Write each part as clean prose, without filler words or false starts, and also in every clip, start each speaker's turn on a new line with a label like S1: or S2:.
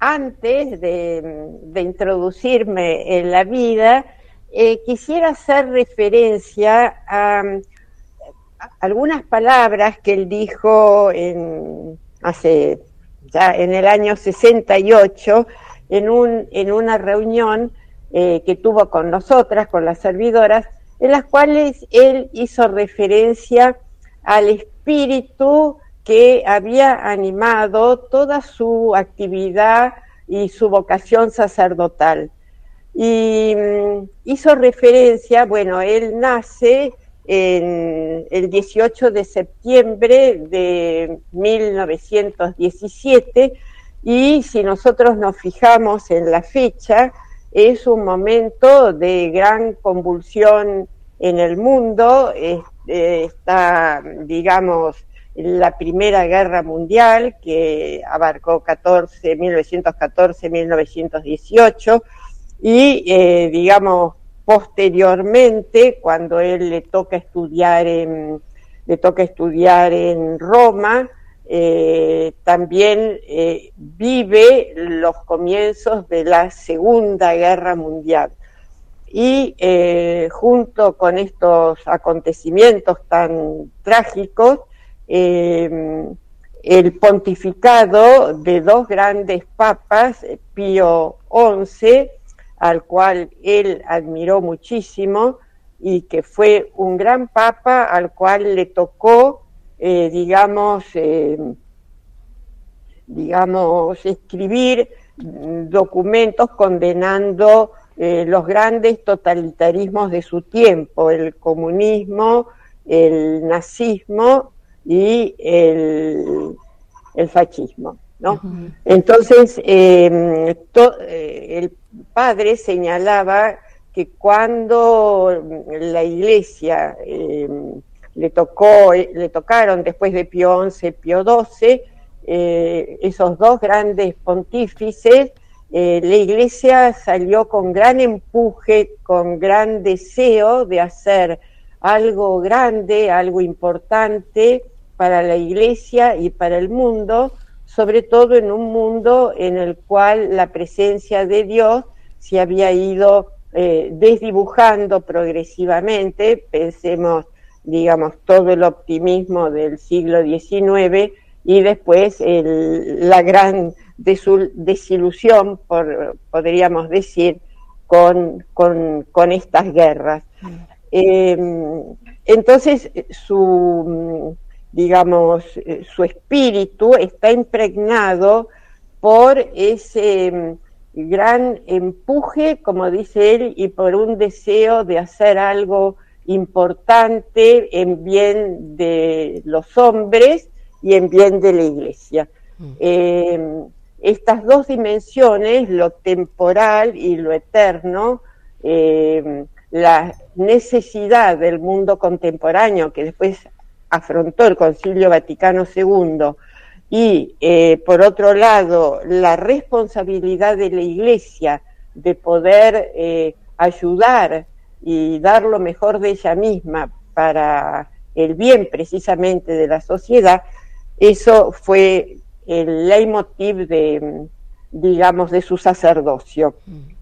S1: antes de introducirme en la vida, quisiera hacer referencia a algunas palabras que él dijo ya en el año 68, en una reunión que tuvo con nosotras, con las servidoras, en las cuales él hizo referencia al espíritu que había animado toda su actividad y su vocación sacerdotal. Y hizo referencia, bueno, él nace el 18 de septiembre de 1917, y si nosotros nos fijamos en la fecha, es un momento de gran convulsión en el mundo. Está, digamos, la Primera Guerra Mundial, que abarcó 1914-1918, y digamos, posteriormente, cuando él le toca estudiar en Roma, también vive los comienzos de la Segunda Guerra Mundial. Y junto con estos acontecimientos tan trágicos, el pontificado de dos grandes papas, Pío XI, al cual él admiró muchísimo, y que fue un gran papa al cual le tocó, digamos, escribir documentos condenando los grandes totalitarismos de su tiempo, el comunismo, el nazismo y el fascismo, ¿no? Uh-huh. Entonces, el padre señalaba que cuando la Iglesia le tocaron después de Pío XI, Pío XII, esos dos grandes pontífices, la Iglesia salió con gran empuje, con gran deseo de hacer algo grande, algo importante para la Iglesia y para el mundo, sobre todo en un mundo en el cual la presencia de Dios se había ido desdibujando progresivamente. Pensemos, digamos, todo el optimismo del siglo XIX y después la gran desilusión, podríamos decir, con estas guerras. Entonces, su espíritu está impregnado por ese gran empuje, como dice él, y por un deseo de hacer algo importante en bien de los hombres y en bien de la Iglesia. Estas dos dimensiones, lo temporal y lo eterno, la necesidad del mundo contemporáneo que después afrontó el Concilio Vaticano II, y por otro lado la responsabilidad de la Iglesia de poder ayudar y dar lo mejor de ella misma para el bien precisamente de la sociedad, eso fue el leitmotiv de su sacerdocio.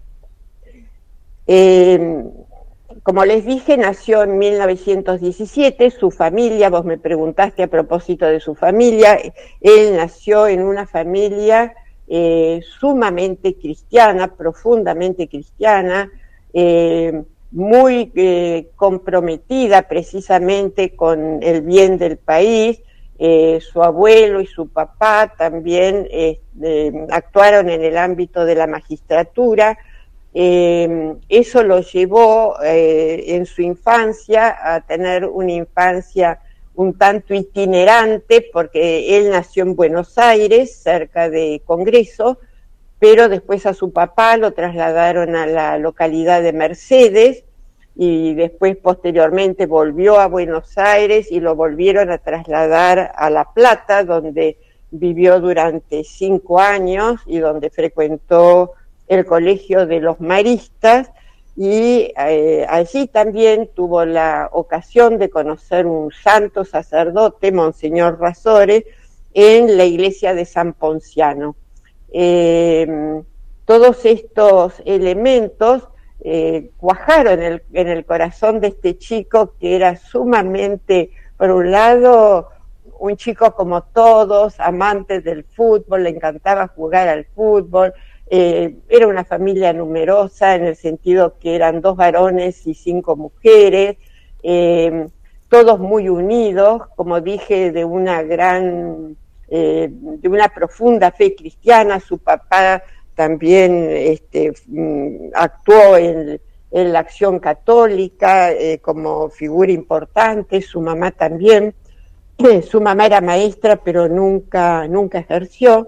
S1: Como les dije, nació en 1917, su familia, vos me preguntaste a propósito de su familia, él nació en una familia sumamente cristiana, profundamente cristiana, muy comprometida precisamente con el bien del país. Su abuelo y su papá también actuaron en el ámbito de la magistratura. Eso lo llevó en su infancia a tener una infancia un tanto itinerante, porque él nació en Buenos Aires, cerca de Congreso, pero después a su papá lo trasladaron a la localidad de Mercedes, y después posteriormente volvió a Buenos Aires y lo volvieron a trasladar a La Plata, donde vivió durante 5 años y donde frecuentó el Colegio de los Maristas, y allí también tuvo la ocasión de conocer un santo sacerdote, Monseñor Razore, en la iglesia de San Ponciano. todos estos elementos cuajaron en el corazón de este chico, que era sumamente, por un lado, un chico como todos, amante del fútbol, le encantaba jugar al fútbol, era una familia numerosa en el sentido que eran 2 varones y 5 mujeres, todos muy unidos, como dije, de una profunda fe cristiana. Su papá también actuó en la acción católica como figura importante, su mamá también. Su mamá era maestra, pero nunca ejerció,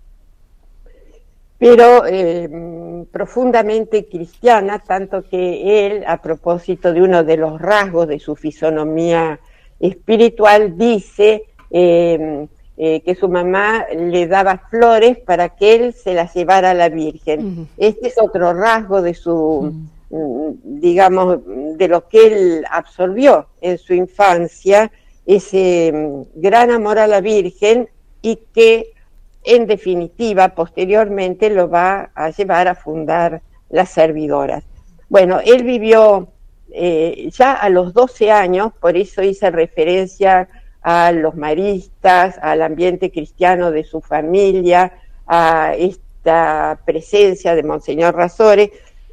S1: pero profundamente cristiana, tanto que él, a propósito de uno de los rasgos de su fisonomía espiritual, dice que su mamá le daba flores para que él se las llevara a la Virgen. Este es otro rasgo de su, digamos, de lo que él absorbió en su infancia, ese gran amor a la Virgen, y que en definitiva posteriormente lo va a llevar a fundar las Servidoras. Bueno, él vivió ya a los 12 años, por eso hice referencia a los maristas, al ambiente cristiano de su familia, a esta presencia de Monseñor Razore,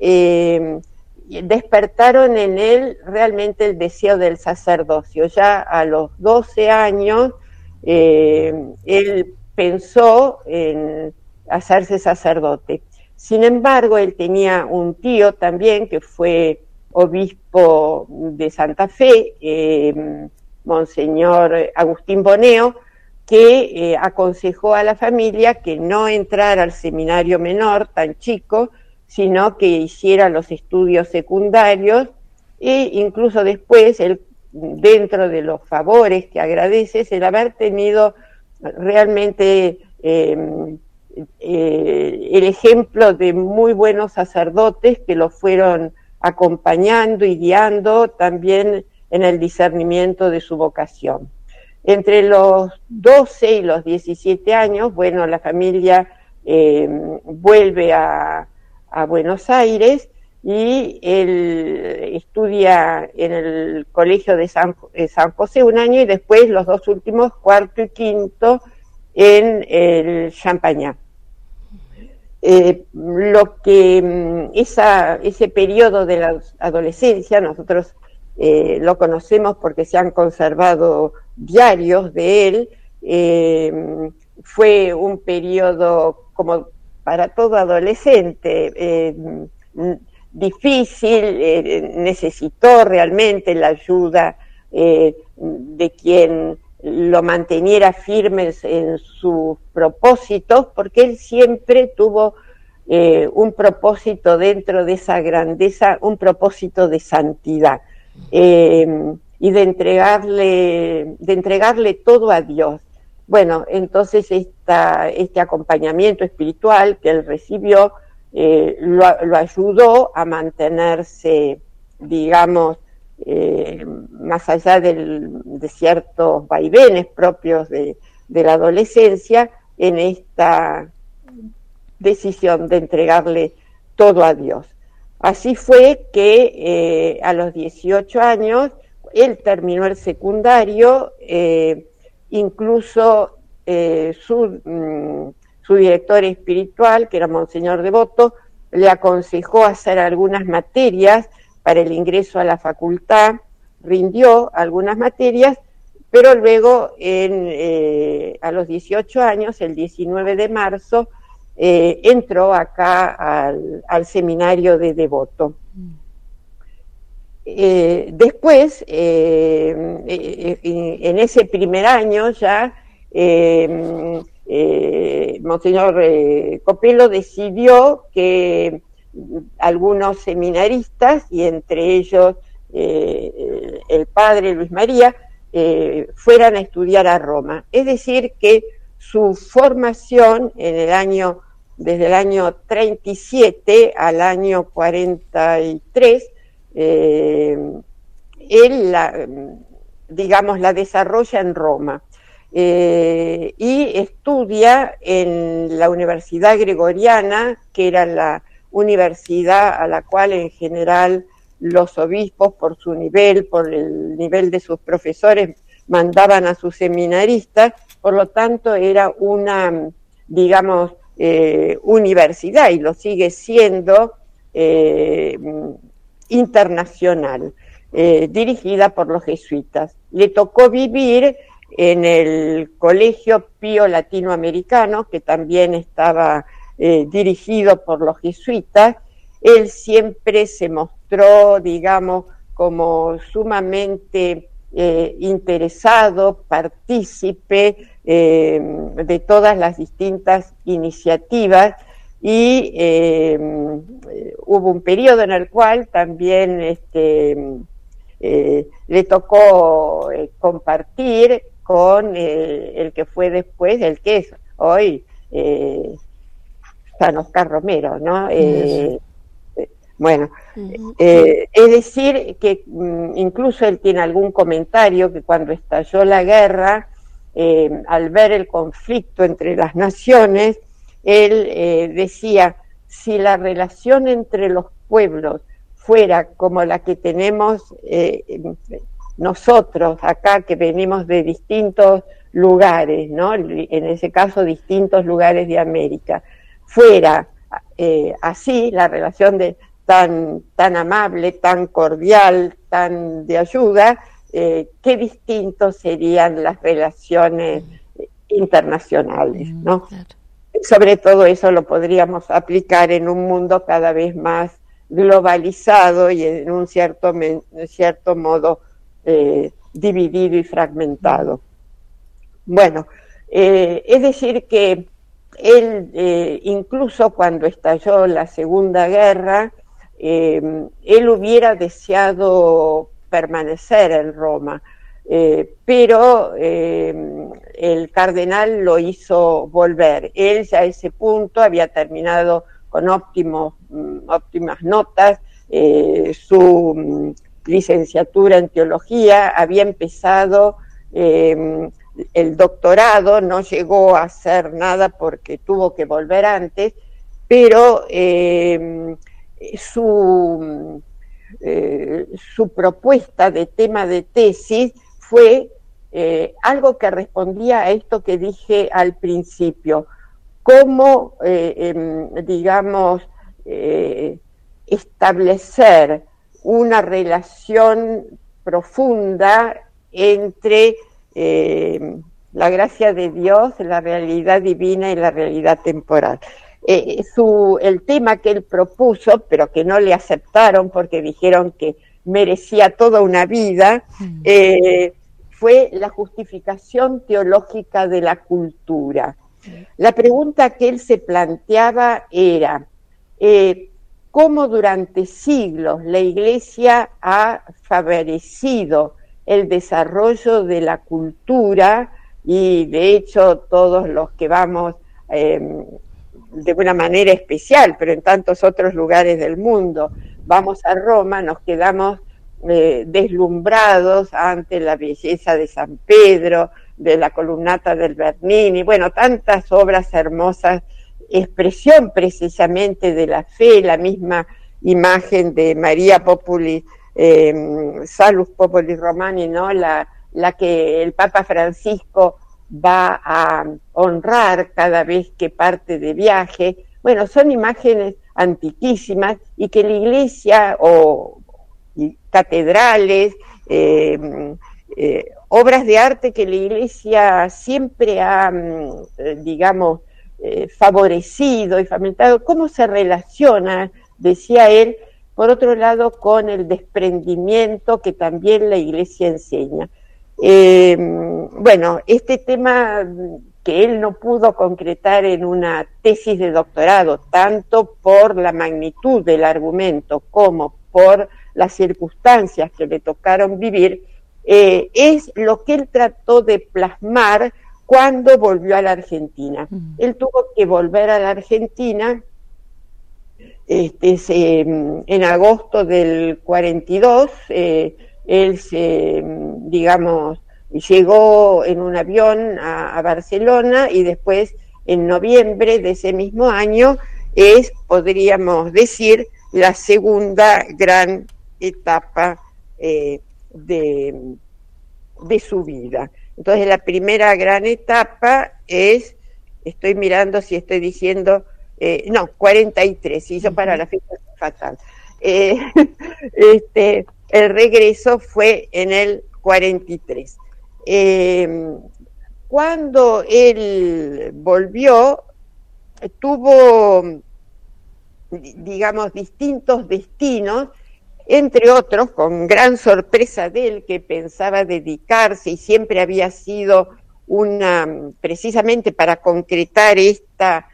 S1: despertaron en él realmente el deseo del sacerdocio. Ya a los 12 años él pensó en hacerse sacerdote. Sin embargo, él tenía un tío también que fue obispo de Santa Fe, Monseñor Agustín Boneo, que aconsejó a la familia que no entrara al seminario menor tan chico, sino que hiciera los estudios secundarios, e incluso después, dentro de los favores que agradece, es el haber tenido realmente el ejemplo de muy buenos sacerdotes que lo fueron acompañando y guiando también en el discernimiento de su vocación. Entre los 12 y los 17 años, bueno, la familia vuelve a Buenos Aires, y él estudia en el colegio de San José un año, y después los 2 últimos, cuarto y quinto, en el Champagnat. Lo que ese periodo de la adolescencia, nosotros lo conocemos porque se han conservado diarios de él, fue un periodo, como para todo adolescente, difícil, necesitó realmente la ayuda de quien lo manteniera firme en sus propósitos, porque él siempre tuvo un propósito dentro de esa grandeza, un propósito de santidad, y de entregarle todo a Dios. Bueno, entonces este acompañamiento espiritual que él recibió lo ayudó a mantenerse, digamos, más allá de ciertos vaivenes propios de la adolescencia, en esta decisión de entregarle todo a Dios. Así fue que a los 18 años él terminó el secundario, incluso su director espiritual, que era Monseñor Devoto, le aconsejó hacer algunas materias para el ingreso a la facultad, rindió algunas materias, pero luego a los 18 años, el 19 de marzo, entró acá al seminario de Devoto. Después, en ese primer año ya, Monseñor Copelo decidió que algunos seminaristas, y entre ellos el padre Luis María, fueran a estudiar a Roma. Es decir, que su formación desde el año 37 al año 43, él la desarrolla en Roma. y estudia en la Universidad Gregoriana, que era la universidad a la cual en general los obispos, por su nivel, por el nivel de sus profesores, mandaban a sus seminaristas. Por lo tanto era una, digamos, universidad, y lo sigue siendo, internacional, dirigida por los jesuitas. Le tocó vivir en el Colegio Pío Latinoamericano, que también estaba dirigido por los jesuitas. Él siempre se mostró, digamos, como sumamente interesado, partícipe de todas las distintas iniciativas, y hubo un periodo en el cual también le tocó compartir con el que fue después, el que es hoy San Oscar Romero, ¿no? Bueno, es decir que incluso él tiene algún comentario que cuando estalló la guerra, al ver el conflicto entre las naciones, él decía, si la relación entre los pueblos fuera como la que tenemos nosotros acá, que venimos de distintos lugares, ¿no? En ese caso distintos lugares de América, fuera así, la relación tan amable, tan cordial, tan de ayuda, qué distintos serían las relaciones internacionales, ¿no? Claro. Sobre todo eso lo podríamos aplicar en un mundo cada vez más globalizado y en un cierto modo dividido y fragmentado. Bueno, es decir que él, incluso cuando estalló la Segunda Guerra, él hubiera deseado permanecer en Roma, pero el cardenal lo hizo volver. Él ya a ese punto había terminado con óptimas notas su licenciatura en teología, había empezado el doctorado, no llegó a hacer nada porque tuvo que volver antes, pero su propuesta de tema de tesis fue algo que respondía a esto que dije al principio, cómo, digamos, establecer una relación profunda entre la gracia de Dios, la realidad divina y la realidad temporal. El tema que él propuso, pero que no le aceptaron porque dijeron que merecía toda una vida, fue la justificación teológica de la cultura. La pregunta que él se planteaba era cómo durante siglos la Iglesia ha favorecido el desarrollo de la cultura, y de hecho todos los que vamos de una manera especial, pero en tantos otros lugares del mundo, vamos a Roma, nos quedamos deslumbrados ante la belleza de San Pedro, de la columnata del Bernini, bueno, tantas obras hermosas, expresión precisamente de la fe, la misma imagen de María Populi, Salus Populi Romani, ¿no? La que el Papa Francisco va a honrar cada vez que parte de viaje. Bueno, son imágenes antiquísimas y que la Iglesia, o catedrales, obras de arte que la Iglesia siempre ha, digamos, favorecido y fomentado. ¿Cómo se relaciona, decía él, por otro lado, con el desprendimiento que también la Iglesia enseña? Bueno, este tema que él no pudo concretar en una tesis de doctorado, tanto por la magnitud del argumento como por las circunstancias que le tocaron vivir, es lo que él trató de plasmar cuando volvió a la Argentina. Él tuvo que volver a la Argentina en agosto del 42, él se, digamos, llegó en un avión a Barcelona y después en noviembre de ese mismo año podríamos decir, la segunda gran etapa de su vida. Entonces la primera gran etapa estoy mirando si estoy diciendo, 43, y yo para la fecha fatal. El regreso fue en el 43. Cuando él volvió, tuvo, digamos, distintos destinos, entre otros, con gran sorpresa de él, que pensaba dedicarse y siempre había sido precisamente para concretar esta,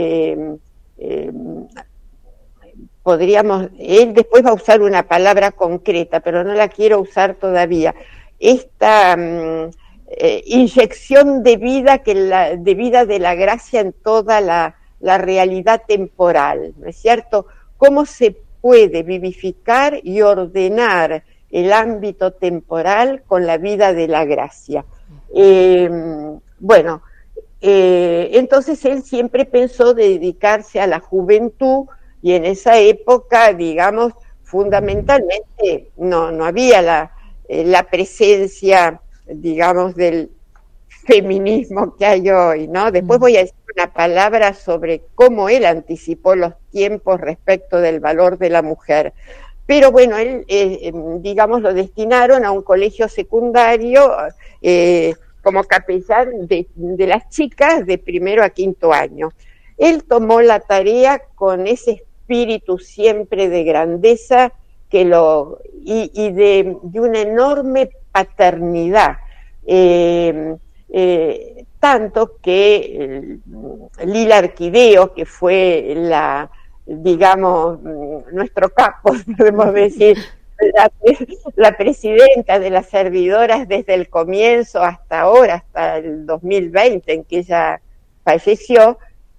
S1: él después va a usar una palabra concreta, pero no la quiero usar todavía, esta inyección de vida, de vida de la gracia en toda la realidad temporal, ¿no es cierto? ¿Cómo se puede vivificar y ordenar el ámbito temporal con la vida de la gracia? Entonces él siempre pensó dedicarse a la juventud, y en esa época, digamos, fundamentalmente no había la presencia, digamos, del feminismo que hay hoy, ¿no? Después voy a decir una palabra sobre cómo él anticipó los tiempos respecto del valor de la mujer. Pero bueno, él, digamos, lo destinaron a un colegio secundario como capellán de las chicas de primero a quinto año. Él tomó la tarea con ese espíritu siempre de grandeza y de una enorme paternidad. Tanto que Lila Arquideo, que fue digamos, nuestro capo, podemos decir, la presidenta de las servidoras desde el comienzo hasta ahora, hasta el 2020, en que ella falleció,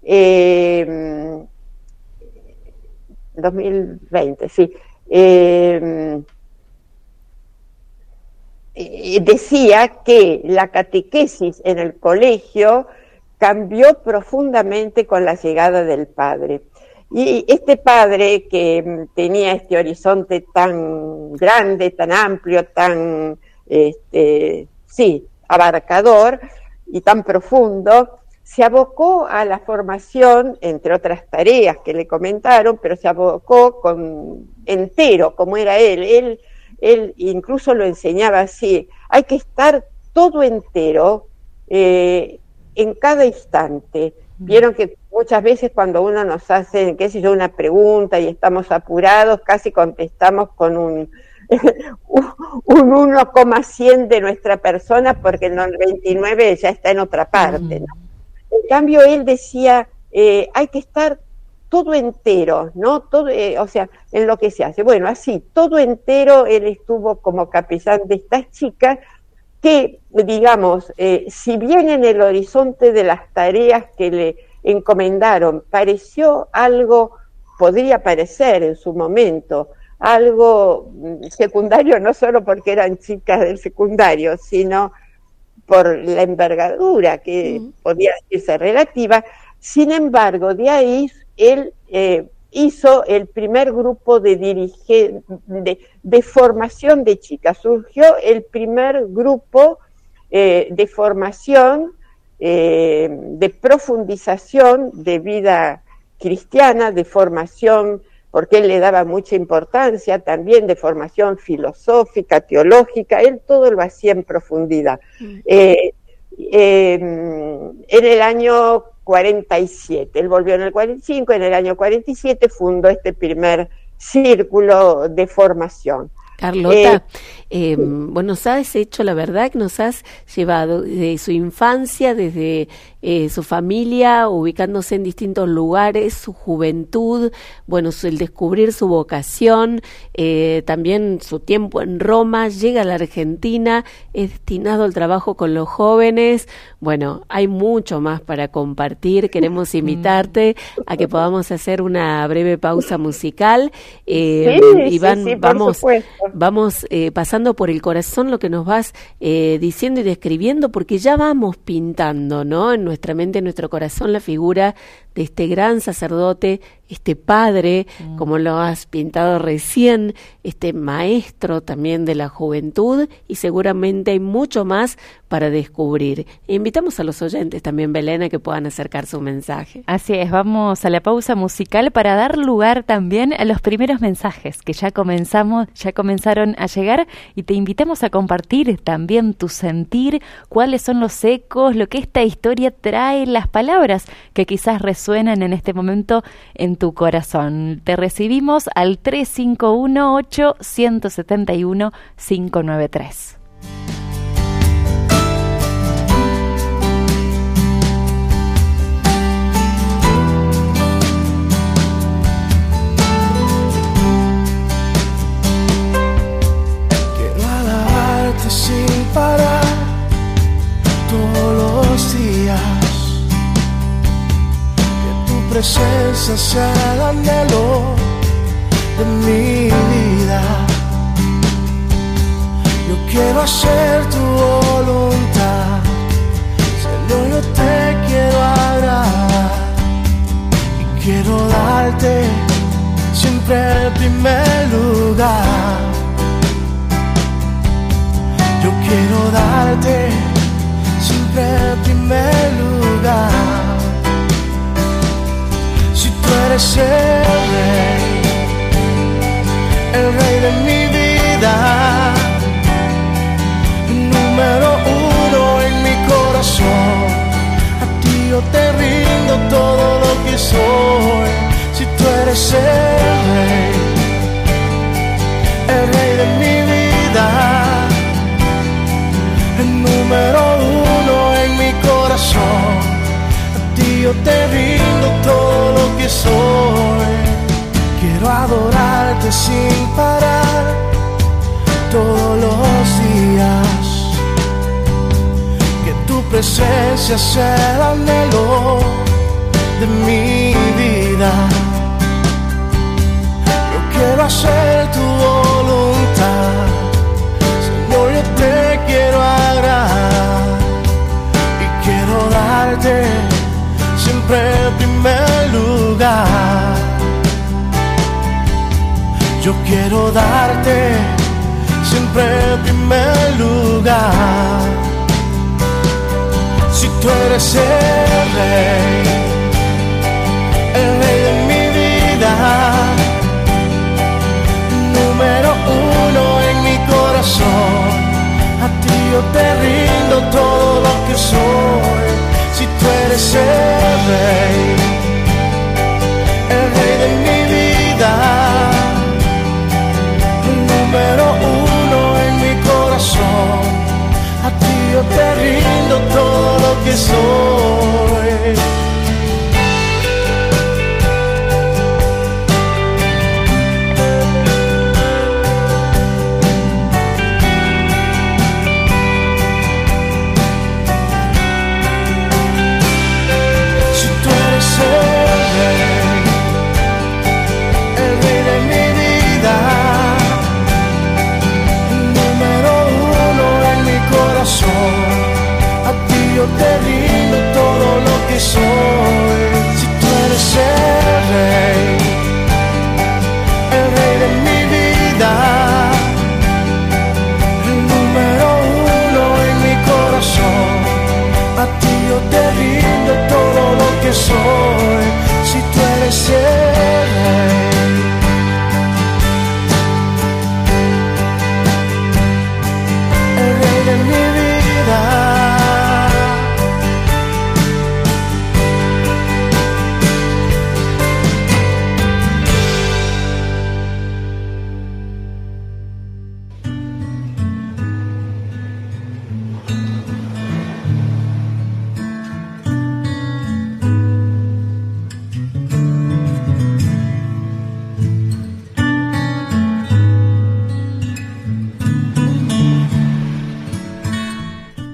S1: 2020, sí, decía que la catequesis en el colegio cambió profundamente con la llegada del padre. Y este padre, que tenía este horizonte tan grande, tan amplio, tan abarcador y tan profundo, se abocó a la formación, entre otras tareas que le comentaron, pero se abocó entero, como era él. Él incluso lo enseñaba así: hay que estar todo entero en cada instante. Vieron que muchas veces cuando uno nos hace, qué sé yo, una pregunta y estamos apurados, casi contestamos con un 1,100 de nuestra persona, porque el 99 ya está en otra parte, ¿no? En cambio, él decía, hay que estar todo entero, ¿no? Todo, o sea, en lo que se hace. Bueno, así, todo entero. Él estuvo como capellán de estas chicas que, digamos, si bien en el horizonte de las tareas que le encomendaron pareció algo, podría parecer en su momento, algo secundario, no solo porque eran chicas del secundario, sino por la envergadura que podía decirse relativa. Sin embargo, de ahí él hizo el primer grupo de formación de chicas. Surgió el primer grupo de formación, de profundización de vida cristiana, de formación, porque él le daba mucha importancia también, de formación filosófica, teológica. Él todo lo hacía en profundidad. En el año 47, él volvió en el 45, en el año 47 fundó este primer círculo de formación.
S2: Carlota, vos nos has hecho, la verdad, que nos has llevado desde su infancia, desde su familia, ubicándose en distintos lugares, su juventud, bueno, el descubrir su vocación, también su tiempo en Roma, llega a la Argentina, es destinado al trabajo con los jóvenes. Bueno, hay mucho más para compartir. Queremos invitarte a que podamos hacer una breve pausa musical. Iván,
S1: sí,
S2: vamos pasando por el corazón lo que nos vas diciendo y describiendo, porque ya vamos pintando, ¿no?, en nuestra mente, en nuestro corazón, la figura de este gran sacerdote, este padre, como lo has pintado recién, este maestro también de la juventud, y seguramente hay mucho más para descubrir. Invitamos a los oyentes también, Belén, a que puedan acercar su mensaje.
S3: Así es, vamos a la pausa musical para dar lugar también a los primeros mensajes que ya comenzaron a llegar, y te invitamos a compartir también tu sentir, cuáles son los ecos, lo que esta historia trae, las palabras que quizás resuenan en este momento en tu corazón. Te recibimos al 351-8-171-593.
S4: Quiero alabarte sin parar todos los días, presencia sea el anhelo de mi vida. Yo quiero hacer tu voluntad, Señor, yo te quiero agradar y quiero darte siempre el primer lugar. Yo quiero darte siempre el primer lugar. Tú eres el rey de mi vida, número uno en mi corazón. A ti yo te rindo todo lo que soy. Si tú eres el rey de mi vida, el número uno en mi corazón. Yo te rindo todo lo que soy. Quiero adorarte sin parar todos los días. Que tu presencia sea el anhelo de mi vida. Yo quiero hacer tu voluntad, Señor, yo te quiero agradar y quiero darte siempre el primer lugar. Yo quiero darte siempre el primer lugar. Si tú eres el rey de mi vida, número uno en mi corazón. A ti yo te rindo todo lo que soy. Si tú eres el rey de mi vida, número uno en mi corazón. A ti yo te rindo todo lo que soy. Si tú eres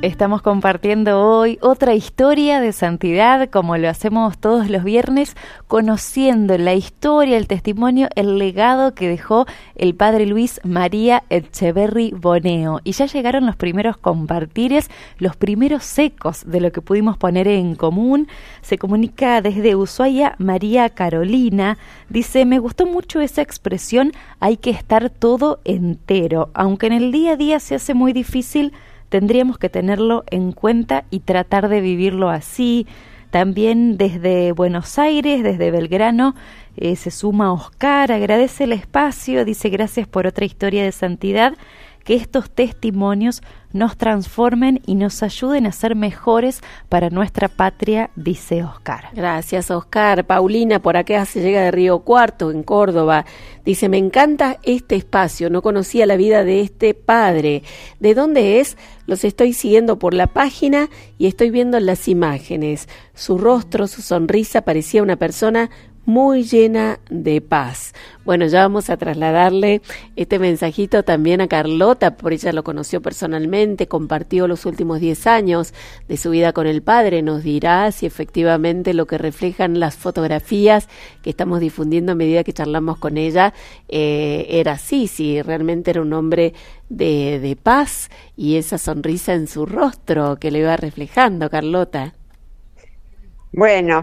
S3: Estamos compartiendo hoy otra historia de santidad, como lo hacemos todos los viernes, conociendo la historia, el testimonio, el legado que dejó el padre Luis María Etcheverry Boneo. Y ya llegaron los primeros compartires, los primeros ecos de lo que pudimos poner en común. Se comunica desde Ushuaia María Carolina. Dice, me gustó mucho esa expresión, hay que estar todo entero. Aunque en el día a día se hace muy difícil, tendríamos que tenerlo en cuenta y tratar de vivirlo así. También desde Buenos Aires, desde Belgrano, se suma Oscar, agradece el espacio, dice gracias por otra historia de santidad, que estos testimonios nos transformen y nos ayuden a ser mejores para nuestra patria, dice Oscar.
S2: Gracias, Oscar. Paulina, por acá se llega de Río Cuarto, en Córdoba. Dice, me encanta este espacio, no conocía la vida de este padre. ¿De dónde es? Los estoy siguiendo por la página y estoy viendo las imágenes. Su rostro, su sonrisa, parecía una persona muy llena de paz. Bueno, ya vamos a trasladarle este mensajito también a Carlota, por ella lo conoció personalmente, compartió los últimos 10 años de su vida con el padre, nos dirá si efectivamente lo que reflejan las fotografías que estamos difundiendo a medida que charlamos con ella era así, si realmente era un hombre de paz y esa sonrisa en su rostro que le iba reflejando, Carlota.
S1: Bueno,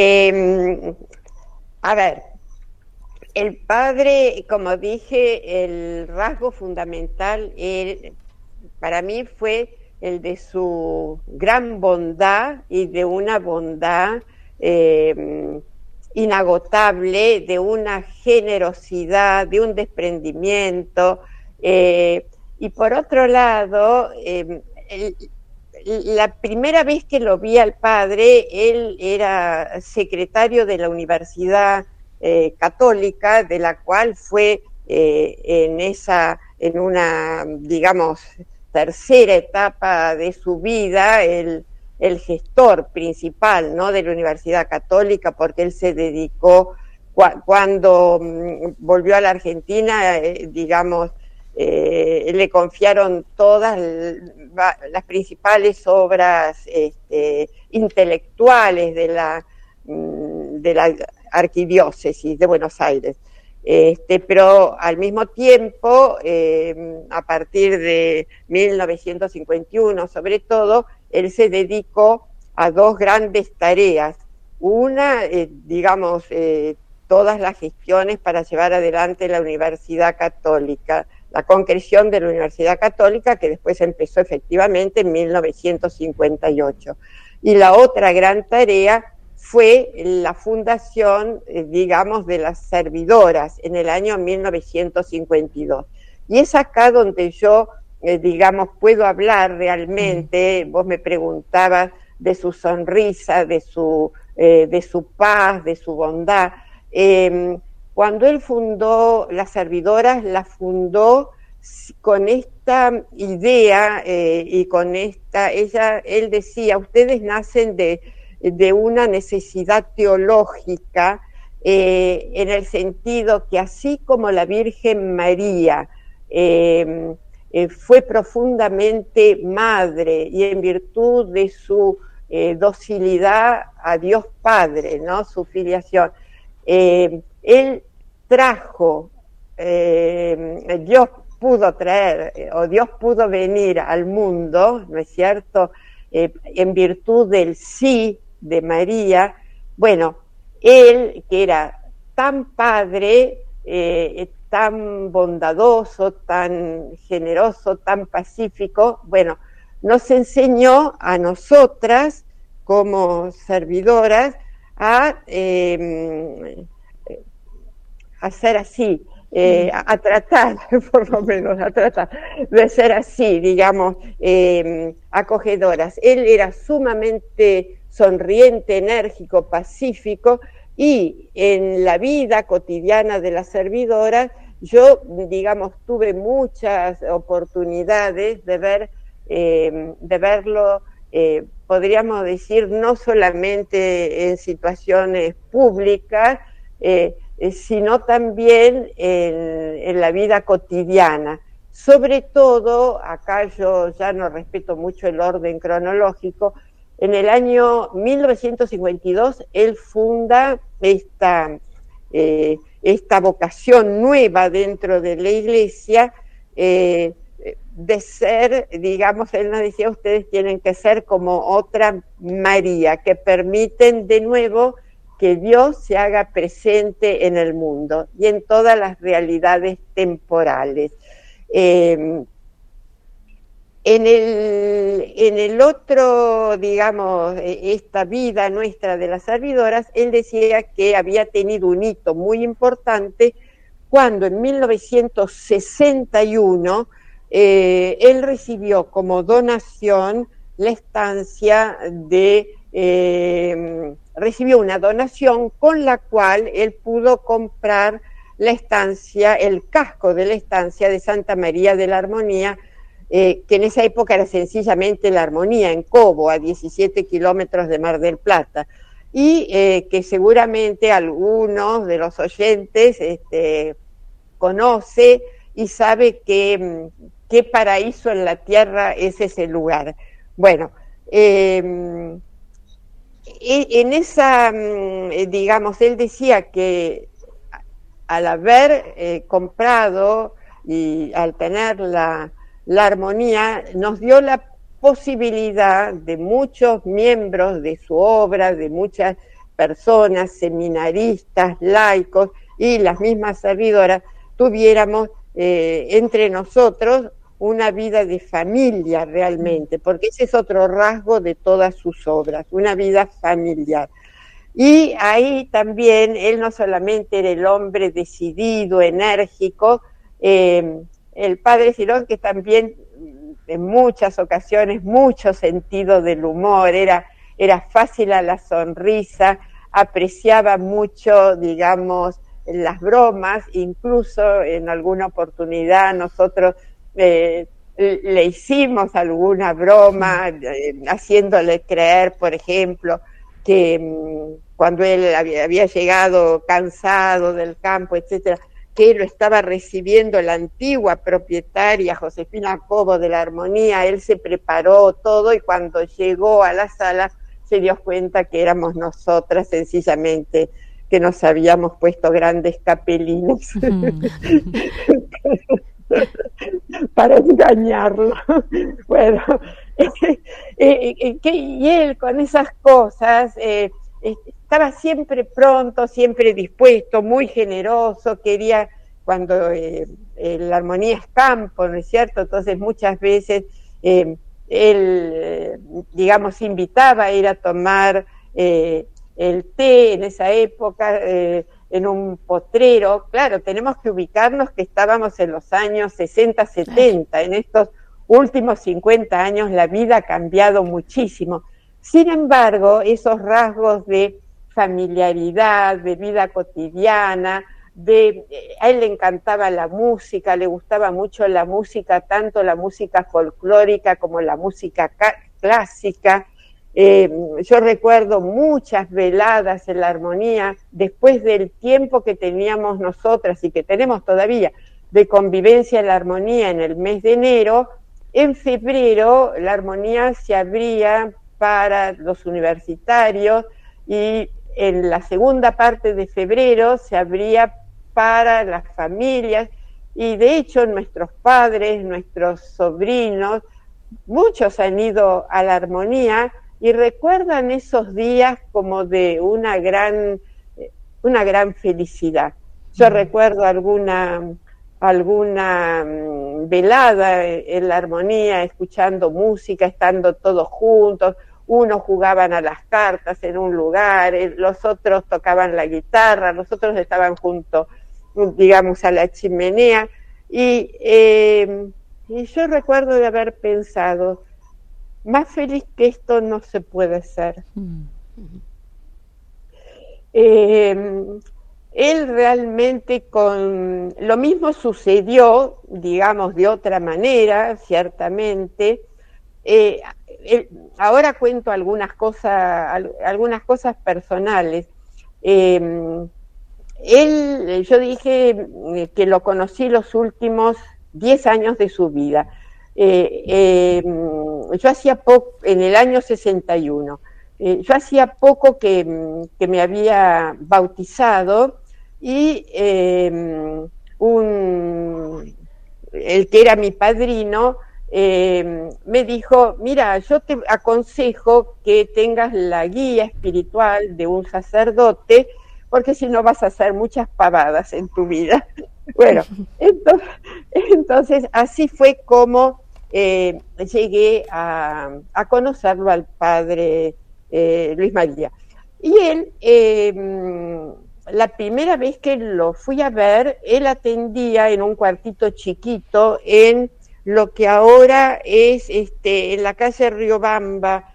S1: a ver, el padre, como dije, el rasgo fundamental para mí fue el de su gran bondad y de una bondad inagotable, de una generosidad, de un desprendimiento. Y por otro lado, la primera vez que lo vi al padre, él era secretario de la Universidad Católica, de la cual fue en una, digamos, tercera etapa de su vida, el gestor principal, ¿no?, de la Universidad Católica, porque él se dedicó, cuando volvió a la Argentina, digamos, le confiaron todas las principales obras intelectuales de la arquidiócesis de Buenos Aires. Pero al mismo tiempo, a partir de 1951, sobre todo, él se dedicó a dos grandes tareas. Una, digamos, todas las gestiones para llevar adelante la Universidad Católica, la concreción de la Universidad Católica, que después empezó efectivamente en 1958. Y la otra gran tarea fue la fundación, digamos, de las servidoras en el año 1952. Y es acá donde yo, digamos, puedo hablar realmente. Vos me preguntabas de su sonrisa, de su paz, de su bondad. Cuando él fundó las servidoras, las fundó con esta idea y con esta, él decía, ustedes nacen de una necesidad teológica, en el sentido que así como la Virgen María fue profundamente madre y en virtud de su docilidad a Dios Padre, ¿no?, su filiación, él trajo, Dios pudo traer, o Dios pudo venir al mundo, ¿no es cierto?, en virtud del sí de María. Bueno, él, que era tan padre, tan bondadoso, tan generoso, tan pacífico, bueno, nos enseñó a nosotras, como servidoras, a ser así, a tratar, por lo menos, a tratar de ser así, digamos, acogedoras. Él era sumamente sonriente, enérgico, pacífico, y en la vida cotidiana de las servidoras, yo, digamos, tuve muchas oportunidades de verlo, podríamos decir, no solamente en situaciones públicas, sino también en la vida cotidiana. sobre todo, acá yo ya no respeto mucho el orden cronológico, en el año 1952 él funda esta vocación nueva dentro de la Iglesia, de ser, digamos, él nos decía, ustedes tienen que ser como otra María, que permiten de nuevo que Dios se haga presente en el mundo y en todas las realidades temporales. En el otro, digamos, esta vida nuestra de las servidoras, él decía que había tenido un hito muy importante cuando en 1961 él recibió como donación la estancia recibió una donación con la cual él pudo comprar la estancia, el casco de la estancia de Santa María de la Armonía, que en esa época era sencillamente la Armonía, en Cobo, a 17 kilómetros de Mar del Plata, y que seguramente algunos de los oyentes conoce y sabe qué paraíso en la tierra es ese lugar. Bueno, en esa, digamos, él decía que al haber comprado y al tener la Armonía, nos dio la posibilidad de muchos miembros de su obra, de muchas personas, seminaristas, laicos y las mismas servidoras, tuviéramos entre nosotros una vida de familia realmente, porque ese es otro rasgo de todas sus obras, una vida familiar. Y ahí también él no solamente era el hombre decidido, enérgico, el padre Cirón, que también en muchas ocasiones mucho sentido del humor, era fácil a la sonrisa, apreciaba mucho, digamos, las bromas, incluso en alguna oportunidad nosotros le hicimos alguna broma, haciéndole creer, por ejemplo, que cuando él había llegado cansado del campo, etcétera, que lo estaba recibiendo la antigua propietaria Josefina Cobo de la Armonía. Él se preparó todo y cuando llegó a la sala se dio cuenta que éramos nosotras, sencillamente que nos habíamos puesto grandes capelines para engañarlo. Bueno, y él con esas cosas estaba siempre pronto, siempre dispuesto, muy generoso, quería, cuando la Armonía es campo, ¿no es cierto? Entonces muchas veces él, digamos, invitaba a ir a tomar el té en esa época, en un potrero. Claro, tenemos que ubicarnos que estábamos en los años 60, 70, en estos últimos 50 años la vida ha cambiado muchísimo. Sin embargo, esos rasgos de familiaridad, de vida cotidiana, a él le encantaba la música, le gustaba mucho la música, tanto la música folclórica como la música clásica. Yo recuerdo muchas veladas en la Armonía, después del tiempo que teníamos nosotras y que tenemos todavía de convivencia en la Armonía en el mes de enero. En febrero la Armonía se abría para los universitarios y en la segunda parte de febrero se abría para las familias, y de hecho nuestros padres, nuestros sobrinos, muchos han ido a la Armonía y recuerdan esos días como de una gran felicidad. Yo recuerdo alguna velada en la Armonía, escuchando música, estando todos juntos. Unos jugaban a las cartas en un lugar, los otros tocaban la guitarra, los otros estaban juntos, digamos, a la chimenea. Y yo recuerdo de haber pensado, más feliz que esto no se puede ser. Él realmente con lo mismo sucedió, digamos, de otra manera, ciertamente. Ahora cuento algunas cosas personales. Yo dije que lo conocí los últimos 10 años de su vida. Yo hacía poco, en el año 61, yo hacía poco que me había bautizado y el que era mi padrino me dijo, mira, yo te aconsejo que tengas la guía espiritual de un sacerdote, porque si no vas a hacer muchas pavadas en tu vida. Bueno, entonces así fue como llegué a conocerlo al padre Luis María. Y él, la primera vez que lo fui a ver, él atendía en un cuartito chiquito en lo que ahora es en la calle Riobamba,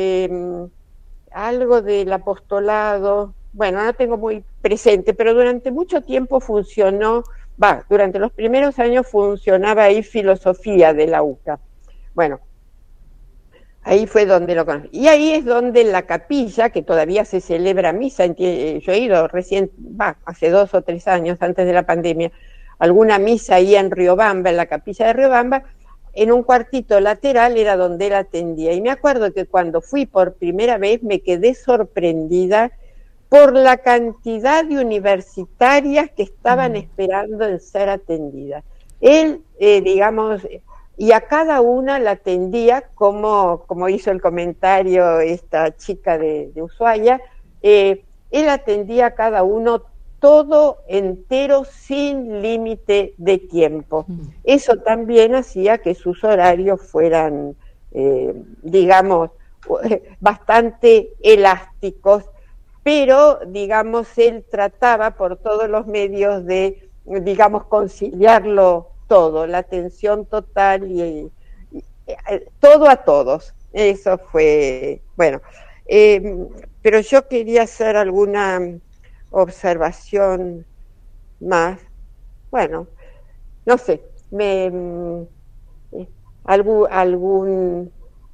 S1: algo del apostolado, bueno, no tengo muy presente, pero durante mucho tiempo durante los primeros años funcionaba ahí filosofía de la UCA. Bueno, ahí fue donde lo conocí. Y ahí es donde la capilla, que todavía se celebra misa, yo he ido recién, hace 2 o 3 años, antes de la pandemia, alguna misa ahí en Riobamba, en la capilla de Riobamba, en un cuartito lateral era donde él atendía. Y me acuerdo que cuando fui por primera vez me quedé sorprendida por la cantidad de universitarias que estaban esperando en ser atendidas. Él, digamos, y a cada una la atendía como hizo el comentario esta chica de Ushuaia, él atendía a cada uno todo entero sin límite de tiempo. Eso también hacía que sus horarios fueran, digamos, bastante elásticos, pero, digamos, él trataba por todos los medios de, digamos, conciliarlo todo, la atención total y todo a todos. Eso fue, bueno, pero yo quería hacer alguna observación más, bueno, no sé, algún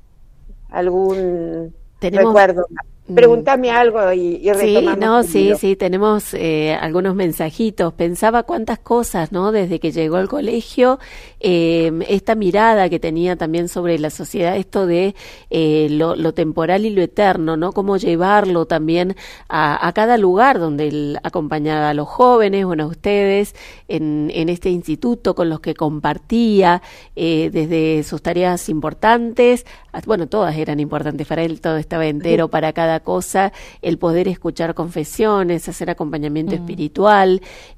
S1: recuerdo. Pregúntame algo y retomamos.
S2: Sí, tenemos algunos mensajitos. Pensaba cuántas cosas, ¿no? Desde que llegó al colegio, esta mirada que tenía también sobre la sociedad, esto de lo temporal y lo eterno, ¿no? Cómo llevarlo también a cada lugar donde él acompañaba a los jóvenes, bueno, a ustedes, en este instituto con los que compartía, desde sus tareas importantes, bueno, todas eran importantes para él, todo estaba entero para cada cosa, el poder escuchar confesiones, hacer acompañamiento espiritual,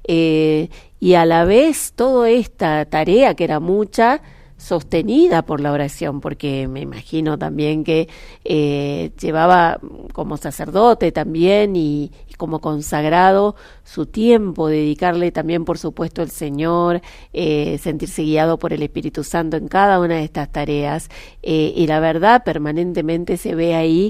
S2: y a la vez toda esta tarea que era mucha, sostenida por la oración, porque me imagino también que llevaba como sacerdote también y como consagrado su tiempo, dedicarle también por supuesto al Señor, sentirse guiado por el Espíritu Santo en cada una de estas tareas, y la verdad permanentemente se ve ahí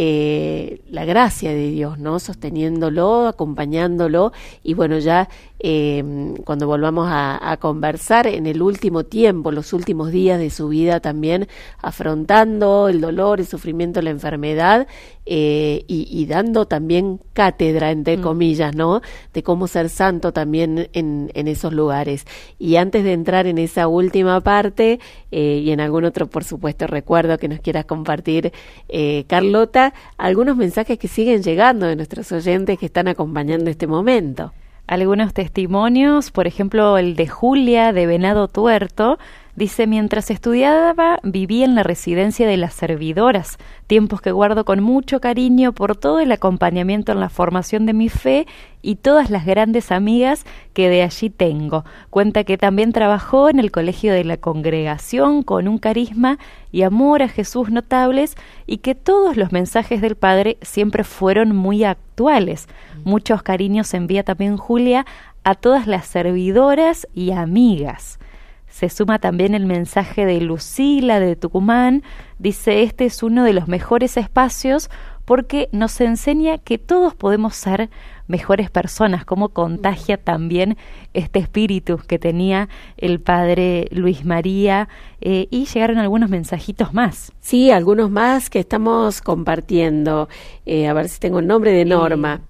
S2: la gracia de Dios, ¿no? Sosteniéndolo, acompañándolo, y bueno, ya cuando volvamos a conversar en el último tiempo, los últimos días de su vida también, afrontando el dolor, el sufrimiento, la enfermedad, y dando también cátedra, entre comillas, ¿no? De cómo ser santo también en esos lugares. Y antes de entrar en esa última parte, y en algún otro, por supuesto, recuerdo que nos quieras compartir, Carlota, algunos mensajes que siguen llegando de nuestros oyentes que están acompañando este momento.
S3: Algunos testimonios, por ejemplo, el de Julia de Venado Tuerto, dice: mientras estudiaba viví en la residencia de las servidoras, tiempos que guardo con mucho cariño por todo el acompañamiento en la formación de mi fe y todas las grandes amigas que de allí tengo. Cuenta que también trabajó en el colegio de la congregación con un carisma y amor a Jesús notables, y que todos los mensajes del Padre siempre fueron muy actuales. Muchos cariños envía también Julia a todas las servidoras y amigas. Se suma también el mensaje de Lucila de Tucumán. Dice: este es uno de los mejores espacios porque nos enseña que todos podemos ser mejores personas, como contagia también este espíritu que tenía el padre Luis María, y llegaron algunos mensajitos más.
S2: Sí, algunos más que estamos compartiendo. A ver si tengo el nombre de Norma.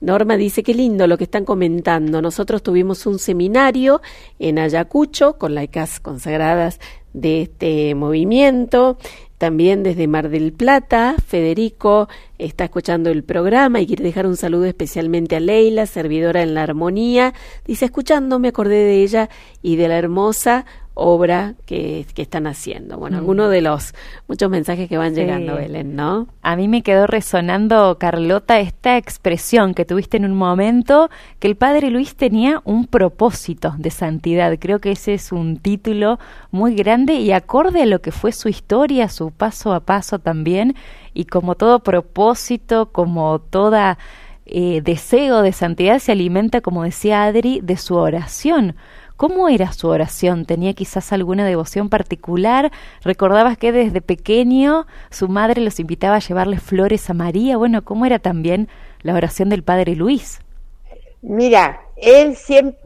S2: Norma dice, qué lindo lo que están comentando. Nosotros tuvimos un seminario en Ayacucho con laicas consagradas de este movimiento. También desde Mar del Plata, Federico está escuchando el programa y quiere dejar un saludo especialmente a Leila, servidora en la armonía. Dice, escuchando me acordé de ella y de la hermosa obra que están haciendo. Bueno, algunos de los muchos mensajes que van llegando, Belén, ¿no?
S3: A mí me quedó resonando, Carlota, esta expresión que tuviste en un momento, que el Padre Luis tenía un propósito de santidad. Creo que ese es un título muy grande y acorde a lo que fue su historia, su paso a paso también, y como todo propósito, como toda deseo de santidad se alimenta, como decía Adri, de su oración. ¿Cómo era su oración? ¿Tenía quizás alguna devoción particular? ¿Recordabas que desde pequeño su madre los invitaba a llevarle flores a María? Bueno, ¿cómo era también la oración del Padre Luis?
S1: Mira, él siempre,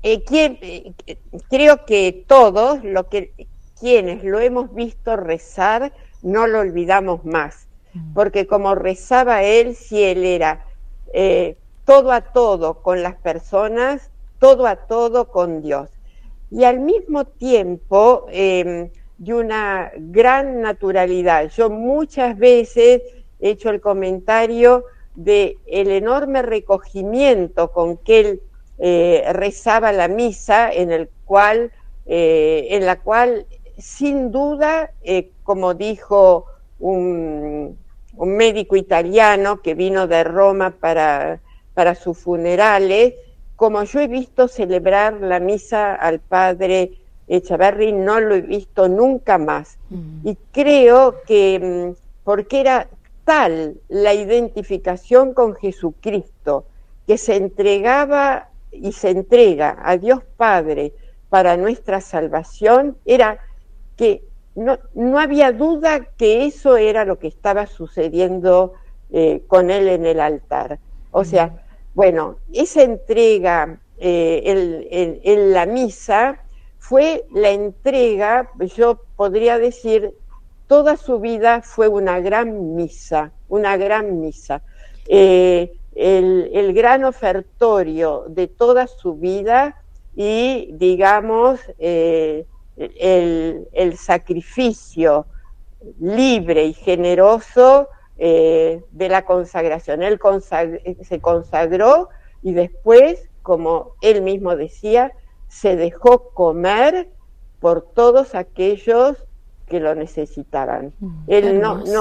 S1: creo que todos quienes lo hemos visto rezar, no lo olvidamos más, porque como rezaba él, si él era todo a todo con las personas, todo a todo con Dios. Y al mismo tiempo, de una gran naturalidad. Yo muchas veces he hecho el comentario de el enorme recogimiento con que él rezaba la misa, en la cual sin duda, como dijo un médico italiano que vino de Roma para sus funerales, como yo he visto celebrar la misa al padre Echavarri, no lo he visto nunca más. Y creo que porque era tal la identificación con Jesucristo, que se entregaba y se entrega a Dios Padre para nuestra salvación, era que no había duda que eso era lo que estaba sucediendo con él en el altar. O sea, bueno, esa entrega en la misa fue la entrega, yo podría decir, toda su vida fue una gran misa, una gran misa. El gran ofertorio de toda su vida y, digamos, el sacrificio libre y generoso de la consagración. Él se consagró y después, como él mismo decía, se dejó comer por todos aquellos que lo necesitaban. Él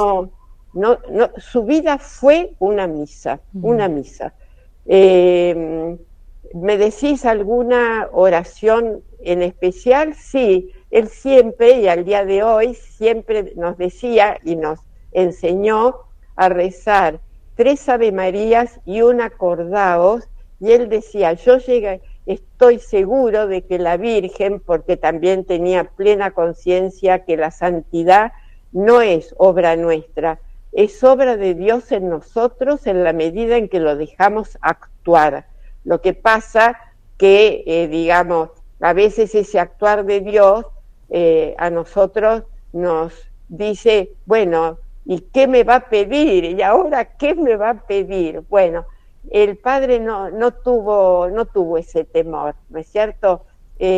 S1: su vida fue una misa, una misa. ¿Me decís alguna oración en especial? Sí, él siempre, y al día de hoy, siempre nos decía y nos enseñó a rezar 3 Ave Marías y un Acordaos, y él decía, estoy seguro de que la Virgen, porque también tenía plena conciencia que la santidad no es obra nuestra, es obra de Dios en nosotros en la medida en que lo dejamos actuar. Lo que pasa que, digamos, a veces ese actuar de Dios a nosotros nos dice, bueno, ¿y qué me va a pedir? ¿Y ahora qué me va a pedir? Bueno, el padre no tuvo ese temor, ¿no es cierto?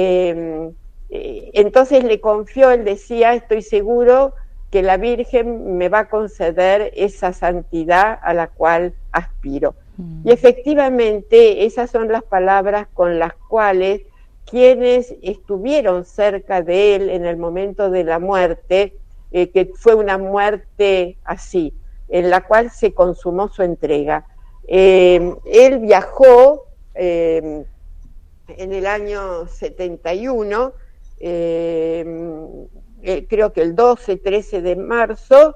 S1: Entonces le confió, él decía, estoy seguro que la Virgen me va a conceder esa santidad a la cual aspiro. Y efectivamente esas son las palabras con las cuales quienes estuvieron cerca de él en el momento de la muerte, que fue una muerte así, en la cual se consumó su entrega. Él viajó en el año 71, creo que el 13 de marzo,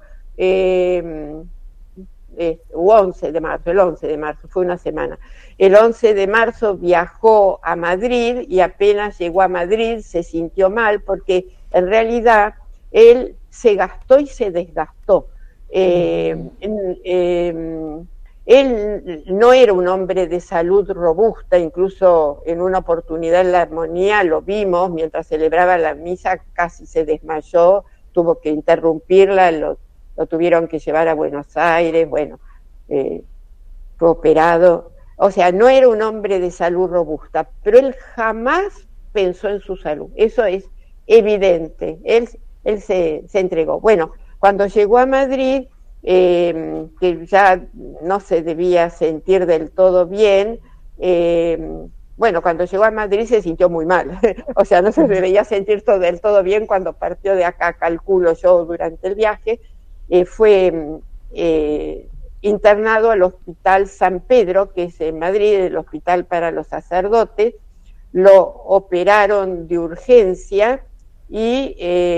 S1: o 11 de marzo, el 11 de marzo, fue una semana. El 11 de marzo viajó a Madrid y apenas llegó a Madrid se sintió mal porque en realidad él se gastó y se desgastó. Él no era un hombre de salud robusta, incluso en una oportunidad en la armonía lo vimos, mientras celebraba la misa casi se desmayó, tuvo que interrumpirla, lo tuvieron que llevar a Buenos Aires, bueno, fue operado. o sea, no era un hombre de salud robusta, pero él jamás pensó en su salud, eso es evidente, él se entregó. Bueno, cuando llegó a Madrid, que ya no se debía sentir del todo bien, bueno, cuando llegó a Madrid se sintió muy mal, o sea, no se debía sentir del todo bien cuando partió de acá, calculo yo, durante el viaje. Fue internado al Hospital San Pedro, que es en Madrid, el hospital para los sacerdotes. Lo operaron de urgencia y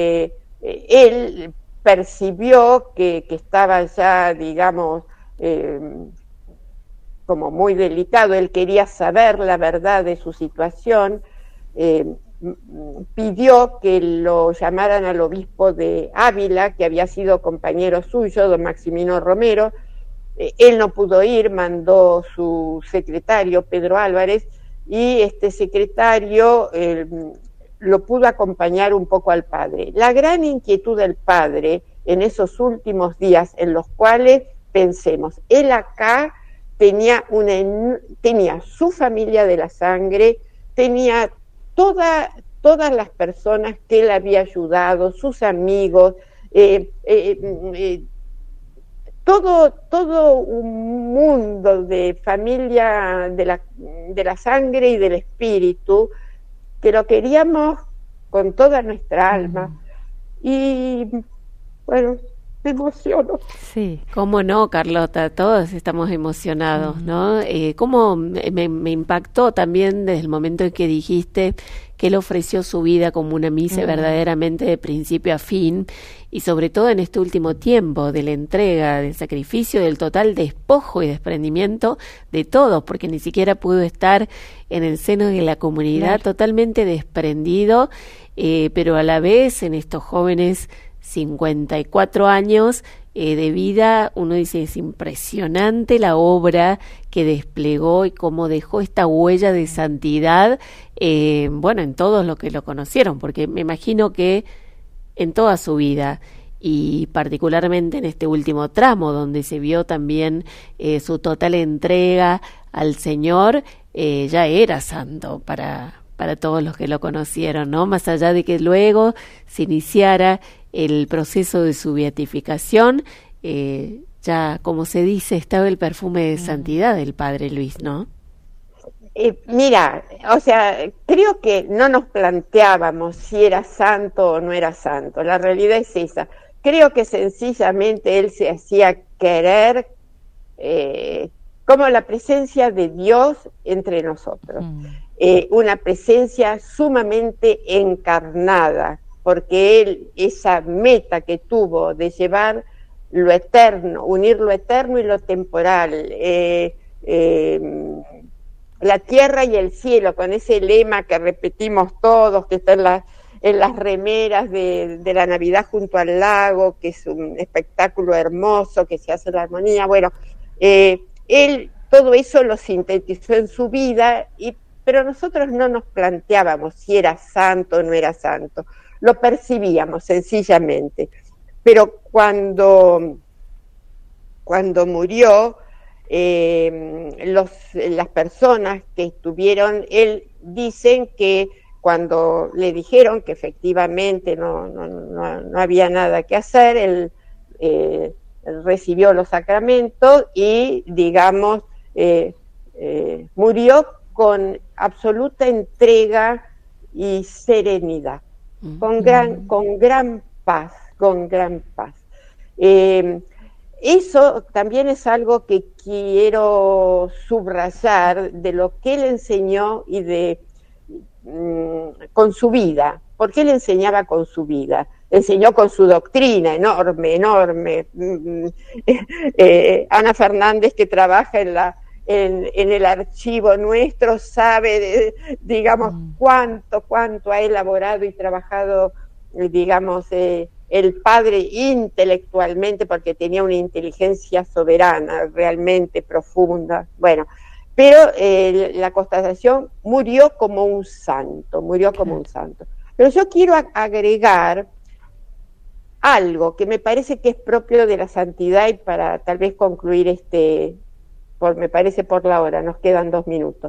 S1: él percibió que estaba ya, digamos, como muy delicado. Él quería saber la verdad de su situación, pidió que lo llamaran al obispo de Ávila, que había sido compañero suyo, don Maximino Romero. Él no pudo ir, mandó su secretario, Pedro Álvarez, y este secretario lo pudo acompañar un poco al padre. La gran inquietud del padre en esos últimos días, en los cuales, pensemos, él acá tenía su familia de la sangre, tenía todas las personas que él había ayudado, sus amigos, todo un mundo de familia de la sangre y del espíritu, que lo queríamos con toda nuestra alma. Y bueno, me emociono.
S2: Sí. ¿Cómo no, Carlota? Todos estamos emocionados, ¿no? ¿Cómo me impactó también desde el momento en que dijiste que él ofreció su vida como una misa verdaderamente de principio a fin, y sobre todo en este último tiempo de la entrega, del sacrificio, del total despojo y desprendimiento de todos, porque ni siquiera pudo estar en el seno de la comunidad, totalmente desprendido, pero a la vez en estos jóvenes 54 años de vida, uno dice, es impresionante la obra que desplegó y cómo dejó esta huella de santidad, bueno, en todos los que lo conocieron, porque me imagino que en toda su vida, y particularmente en este último tramo, donde se vio también su total entrega al Señor, ya era santo para todos los que lo conocieron, ¿no? Más allá de que luego se iniciara el proceso de su beatificación, ya, como se dice, estaba el perfume de santidad del Padre Luis, ¿no?
S1: Mira, o sea, creo que no nos planteábamos si era santo o no era santo. La realidad es esa. Creo que sencillamente él se hacía querer como la presencia de Dios entre nosotros. Una presencia sumamente encarnada, porque él, esa meta que tuvo de llevar lo eterno, unir lo eterno y lo temporal, la tierra y el cielo, con ese lema que repetimos todos, que está en las remeras de la Navidad junto al lago, que es un espectáculo hermoso, que se hace la armonía. Bueno, él todo eso lo sintetizó en su vida, pero nosotros no nos planteábamos si era santo o no era santo, lo percibíamos sencillamente. Pero cuando murió, las personas que estuvieron, él dicen que cuando le dijeron que efectivamente no había nada que hacer, él recibió los sacramentos y, digamos, murió con absoluta entrega y serenidad, con gran paz. Eso también es algo que quiero subrayar de lo que él enseñó y con su vida. ¿Por qué él enseñaba con su vida? Enseñó con su doctrina enorme. Ana Fernández, que trabaja en el archivo nuestro, sabe, digamos, cuánto ha elaborado y trabajado, digamos, el padre intelectualmente, porque tenía una inteligencia soberana, realmente profunda. Bueno, pero la constatación, murió como un santo. Pero yo quiero agregar algo que me parece que es propio de la santidad, y para tal vez concluir este me parece por la hora, nos quedan 2 minutos.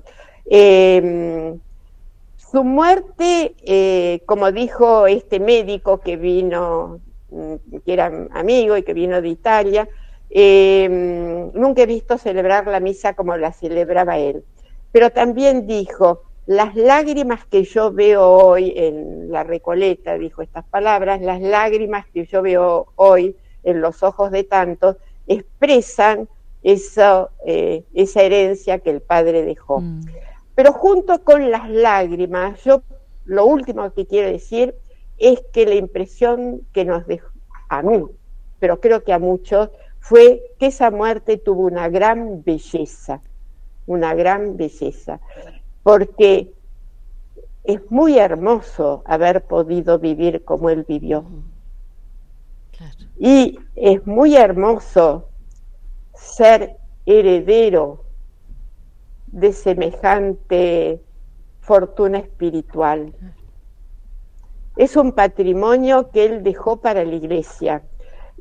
S1: Su muerte, como dijo este médico que vino, que era amigo y que vino de Italia, nunca he visto celebrar la misa como la celebraba él. Pero también dijo, las lágrimas que yo veo hoy en la Recoleta, dijo estas palabras, las lágrimas que yo veo hoy en los ojos de tantos, expresan esa herencia que el padre dejó. Pero junto con las lágrimas, yo lo último que quiero decir es que la impresión que nos dejó, a mí, pero creo que a muchos, fue que esa muerte tuvo una gran belleza, porque es muy hermoso haber podido vivir como él vivió. Claro. Y es muy hermoso ser heredero de semejante fortuna espiritual. Es un patrimonio que él dejó para la Iglesia,